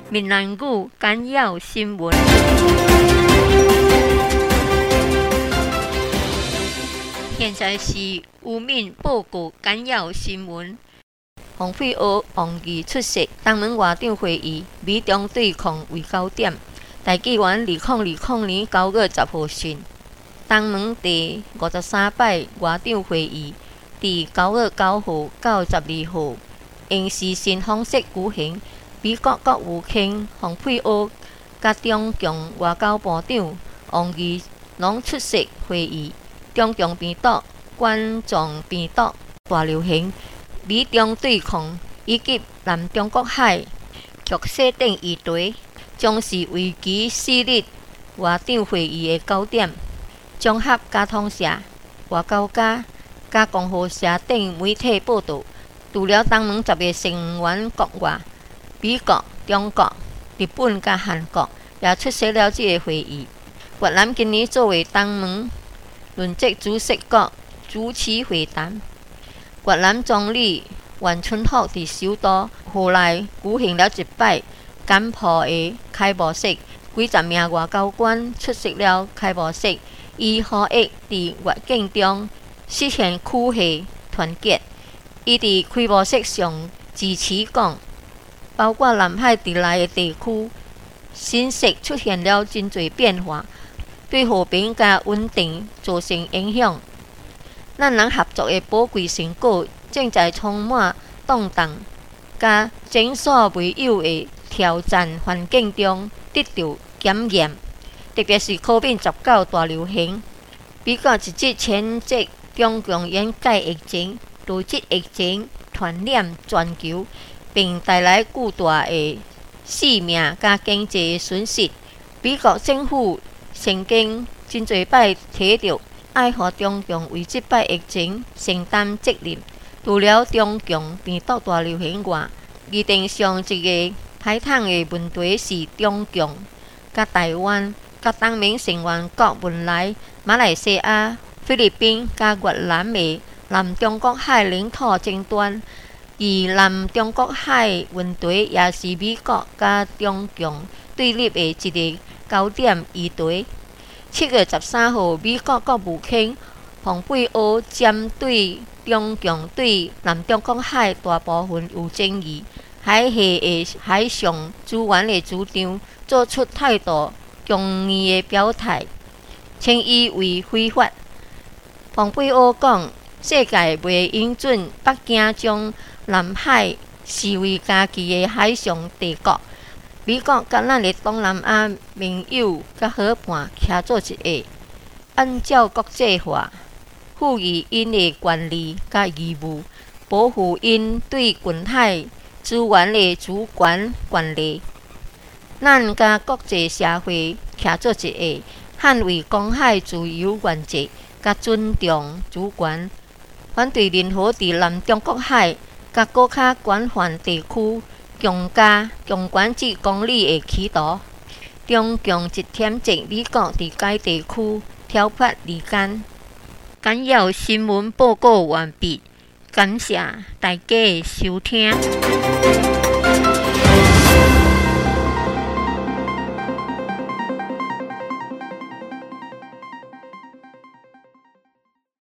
闽南语简要新闻。现在是有闽报告简要新闻。洪佩娥忘记出席东门外长会议，美中对抗为焦点。大纪元2020年9月10号讯，东门第53摆外长会议伫9月9号到12号，用视讯方式举行。美国国务卿洪佩娥甲中共外交部长王毅拢出席会议。中共病毒、冠状病毒大流行、美中对抗以及南中国海局势等议题，将是为期4日外长会议的焦点。综合交通社、外交家、加共和社等媒体报道，除了东盟10个成员国外，美国、中国、日本甲韩国也出席了这个会议。越南今年作为东盟轮值主席国主持会谈。越南总理阮春福伫首都河内举行了一摆简朴的开幕式，几十名外交官出席了开幕式，伊呼吁伫越境中实现区系团结。伊伫开幕式上致辞讲，包括南海伫内的地区，形势出现了真侪变化，对和平甲稳定造成影响。咱人合作的宝贵成果，正在充满动荡甲前所未有的挑战环境中得到检验。特别是 COVID-19 大流行，美国一直谴责中共掩盖疫情，导致疫情传染全球，并带来巨大的性命甲经济损失。美国政府曾经真侪摆提到，爱互中共为这摆疫情承担责任。除了中共病毒大流行外，议程上一个排烫的问题是中共、甲台湾、甲东盟成员国文莱、马来西亚、菲律宾甲越南的南中国海领土争端。而南中国海问题也是美国甲中共对立的一个焦点议题。7月13号，美国国务卿蓬佩奥针对中共对南中国海大部分有争议海系的海上资源的主张，做出态度强硬的表态，称伊为非法。蓬佩奥讲，世界袂允准北京将南海视为家己的海上帝国。美国甲咱的东南亚盟友甲伙伴徛做一下，按照国际法，赋予因的权利甲义务，保护因对近海资源的主权权利。咱甲国际社会徛做一下，捍卫公海自由原则，甲尊重主权，反对任何伫南中国海甲搁较广泛地区强加强权至公理的企图。中共一谴责美国伫该地区挑拨离间。简要新闻报告完毕，感谢大家的收听。